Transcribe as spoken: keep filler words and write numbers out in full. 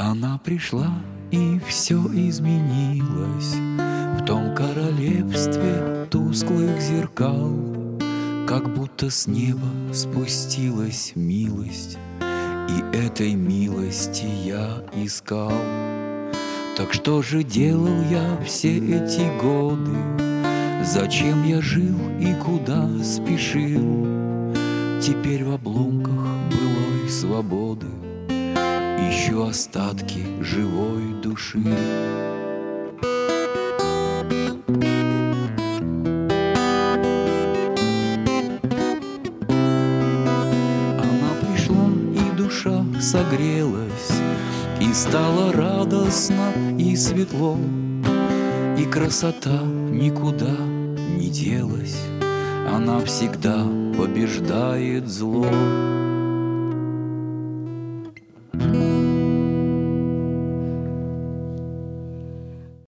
Она пришла, и все изменилось в том королевстве тусклых зеркал, как будто с неба спустилась милость, и этой милости я искал. Так что же делал я все эти годы? Зачем я жил и куда спешил? Теперь в обломках былой свободы ищу остатки живой души. Она пришла, и душа согрелась, и стало радостно и светло, и красота никуда не делась, она всегда побеждает зло.